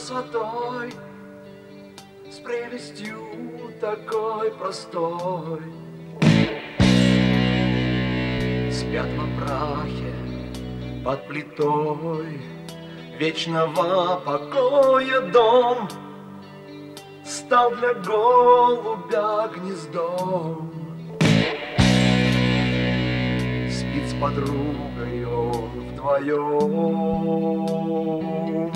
красотой, с прелестью такой простой. Спят во прахе под плитой вечного покоя дом, стал для голубя гнездом. Спит с подругой он вдвоем.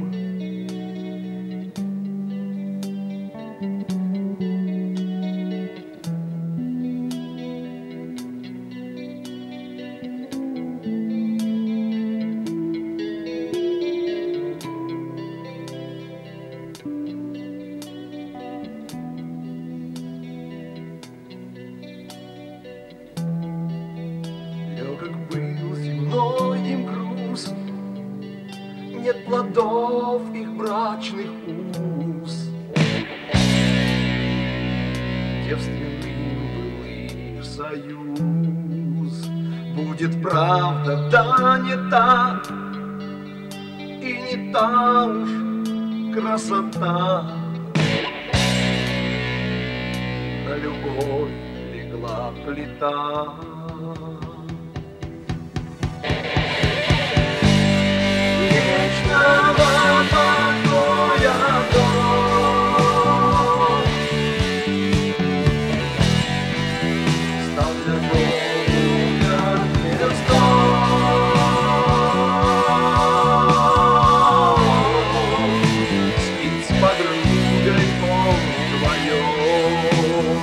Легок был земной им груз, нет плодов их брачных уз. Девственным был их союз. Будет правда, да не та, и не та уж красота. На любовь легла плита. Вечного покоя дом стал для голубя гнездом. Спит с подругой он вдвоем.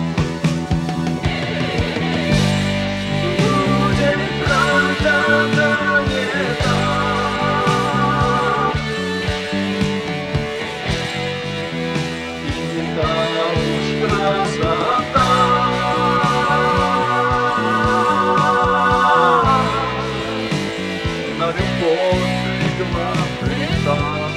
Будет правда, да не та, красота. На любовь легла плита.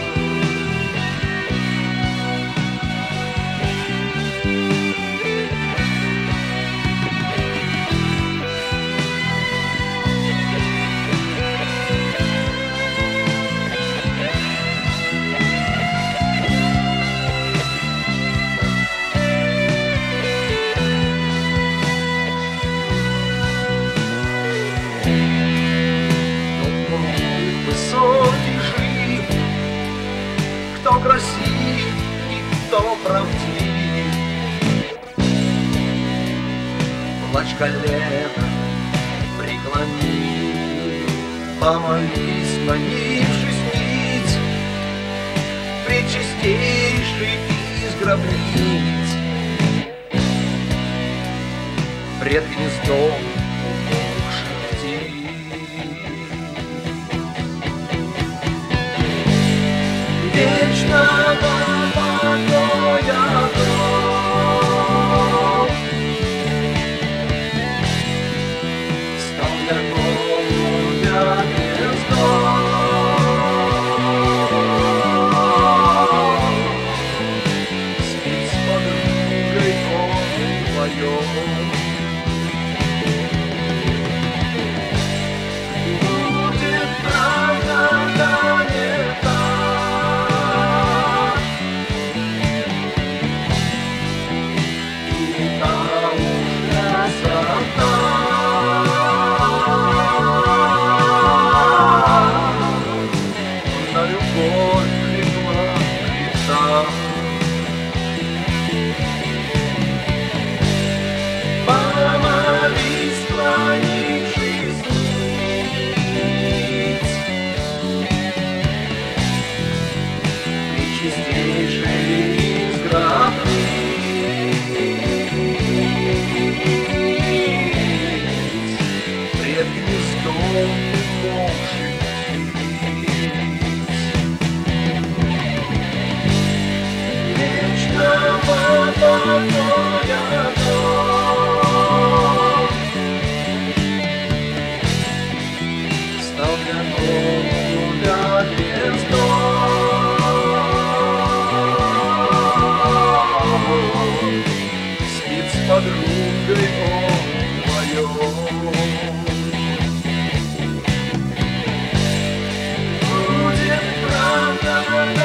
Высокий жив, кто красив и кто правдив. Плачь колено, преклони, помолись, склонившись ниц, пречистейший из гробниц. Пред гнездом умолкших птиц. Вечного покоя дом стал для голубя гнездом. Спит с подругой он вдвоем. Будет правда, да не та, на любовь легла плита. Помолись, склонившись ниц, пречистейший из гробниц. Пред гнездом умолкших птиц. Вечного покоя дом стал для голубя гнездом. Спит с подругой он вдвоем. Будет правда.